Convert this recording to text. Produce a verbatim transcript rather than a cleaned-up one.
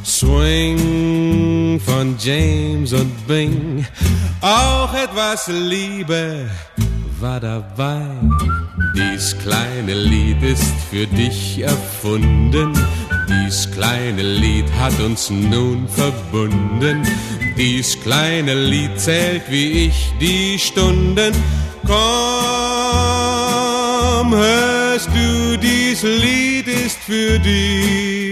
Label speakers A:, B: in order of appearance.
A: Swing von James und Bing, auch etwas Liebe war dabei. Dies kleine Lied ist für dich erfunden, dies kleine Lied hat uns nun verbunden. Dies kleine Lied zählt wie ich die Stunden. Komm, hörst du, dies Lied ist für dich.